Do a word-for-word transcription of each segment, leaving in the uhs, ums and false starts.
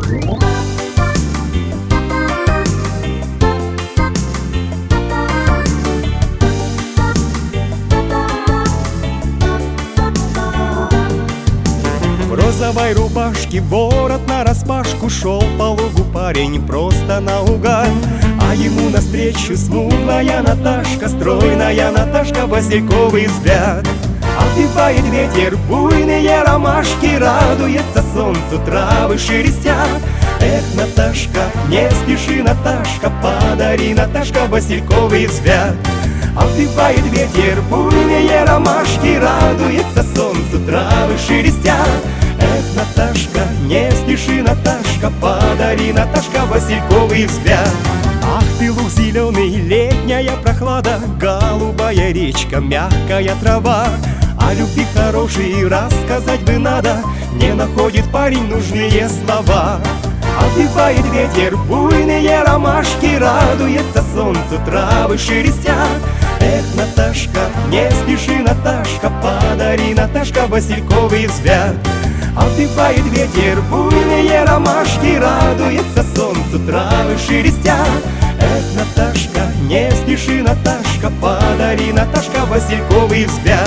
В розовой рубашке ворот нараспашку шел по лугу парень просто наугад, а ему навстречу смуглая Наташка, стройная Наташка, васильковый взгляд. Отбивает ветер буйные ромашки, радуется солнцу травы шелестят. Эх, Наташка, не спеши, Наташка, подари, Наташка, васильковый взгляд. Отбивает ветер буйные ромашки, радуется солнцу травы шелестят. Эх, Наташка, не спеши, Наташка, подари, Наташка, васильковый взгляд. Ах ты, луг зеленый, летняя прохлада, голубая речка, мягкая трава. О любви хорошей рассказать бы надо, не находит парень нужные слова. Отбивает ветер буйные ромашки, радуется солнцу травы шелестят. Эх, Наташка, не спеши, Наташка, подари, Наташка, васильковый взгляд. Отбивает ветер буйные ромашки, радуется солнцу травы шелестят. Эх, Наташка, не спеши, Наташка, подари, Наташка, васильковый взгляд.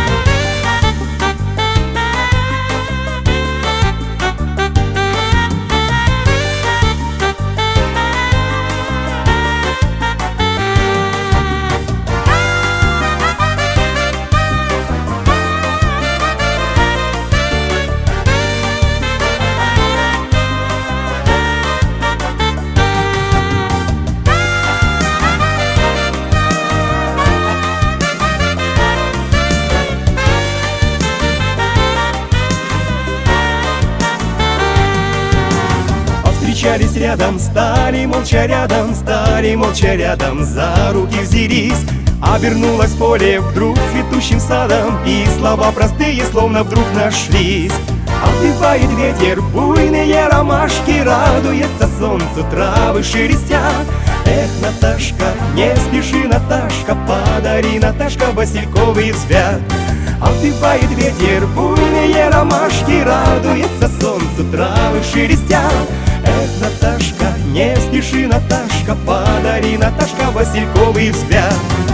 Встречались рядом, стали молча рядом, стали молча рядом, за руки взялись. Обернулось поле вдруг цветущим садом, и слова простые словно вдруг нашлись. Отбивает ветер буйные ромашки, радуется солнцу травы шелестят. Эх, Наташка, не спеши, Наташка, подари, Наташка, васильковый взгляд. Отбивает ветер буйные ромашки, радуется солнцу травы шелестят. Эх, Наташка, не спеши, Наташка, подари, Наташка, васильковый взгляд.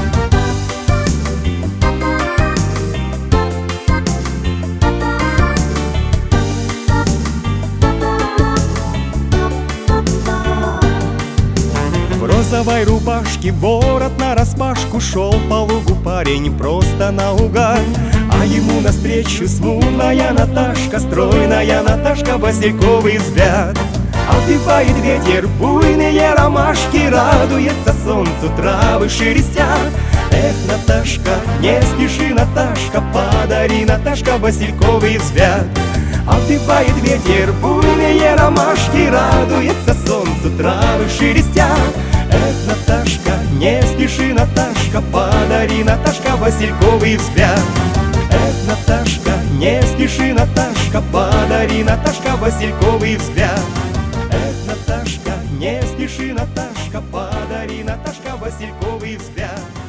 В розовой рубашке ворот нараспашку шел по лугу парень просто наугад, а ему навстречу смуглая Наташка, стройная Наташка, васильковый взгляд. Отбивает ветер буйные ромашки, радуется солнцу травы шелестят. Эх, Наташка, не спеши, Наташка, подари, Наташка, васильковый взгляд. Отбивает ветер буйные ромашки, радуется солнцу травы шелестят. Эх, Наташка, не спеши, Наташка, подари, Наташка, васильковый взгляд. Эх, Наташка, не спеши, Наташка, подари, Наташка, васильковый взгляд. Эх, Наташка, не спеши, Наташка, подари, Наташка, васильковый взгляд.